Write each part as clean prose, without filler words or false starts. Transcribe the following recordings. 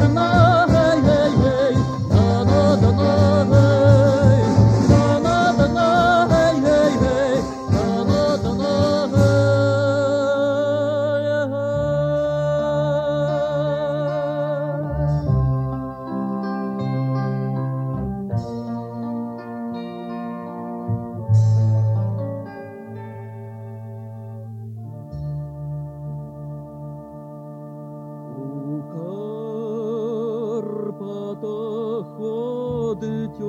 Ходить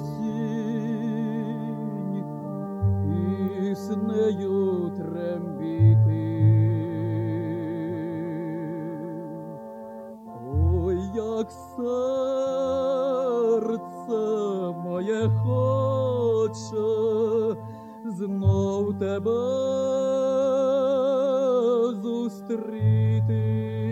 осінь, піснею трембіти. Ой, як серце моє хоче знов тебе зустріти.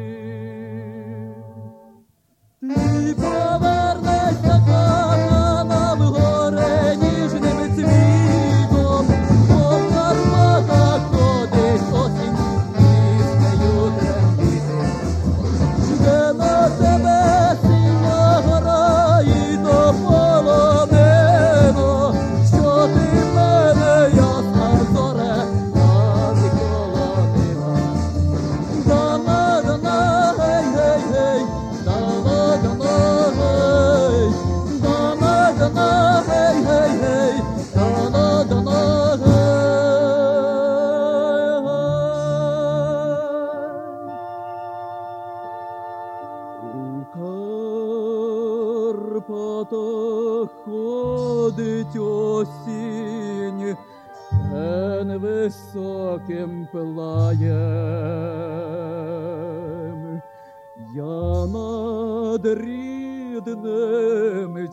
Ти повернешся кохана вгоре ніжним цвітом, по Карпатах ходить осінь, піснею трембіти. Жде на тебе синя гора і до полонено, що ти мене, ясна зоре, навіколонила. Дана, гей-гей-гей, Карпатах ходить осінь ген високим плаєм. Я над рідним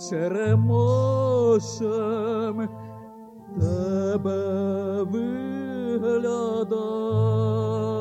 черемошем тебе виглядаю.